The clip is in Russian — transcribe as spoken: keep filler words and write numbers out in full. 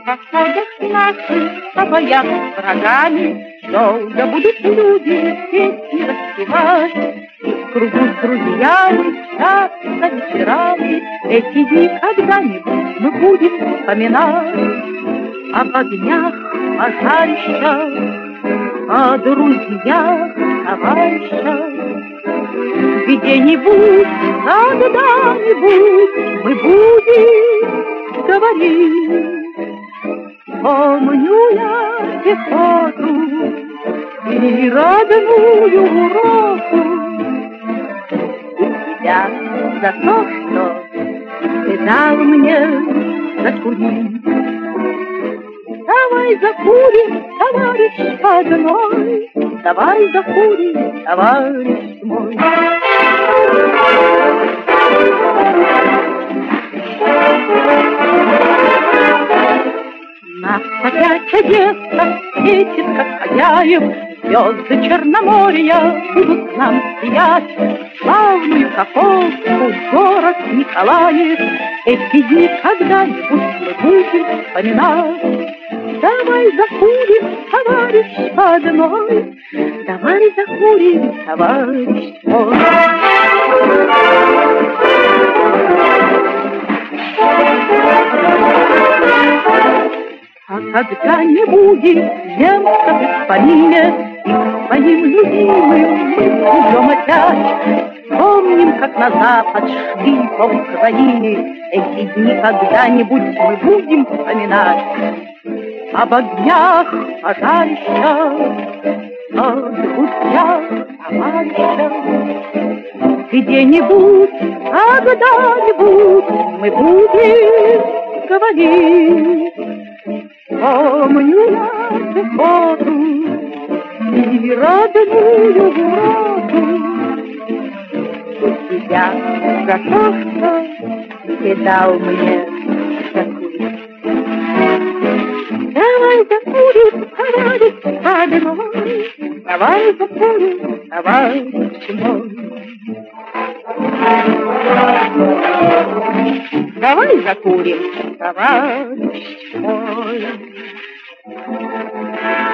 походах наших, обоях с врагами, долго будут люди песни распевать. И в кругу с друзьями часто вечерами эти дни когда-нибудь мы будем вспоминать. Об огнях, пожарищах, о друзьях, товарищах. Где-нибудь, когда-нибудь мы будем говорить. Помню я пехоту и родную уроку, и тебя за то, что ты дал мне закурить. Давай закурим, товарищ одной, давай закурим, товарищ мой. Нас опять Одесса светит, как хозяев, звезды Черноморья будут нам сиять. Славную Каховку, город Николаев, эти дни когда-нибудь мы будем вспоминать. Давай закурим, товарищ одной, давай закурим, товарищ мой. А когда не будет немца в исполине, и к своим любимым мы идем опять, помним, как на запад шли по Украине, эти дни когда-нибудь мы будем вспоминать. Об огнях, пожарищах, о друзьях, товарищах. Где-нибудь, когда-нибудь мы будем говорить. Помню я пехоту и родную уроку, и тебя за то, что ты дал мне закурить. Давай закурим, товарищ одной, давай закурим, товарищ мой. Давай закурим, товарищ мой.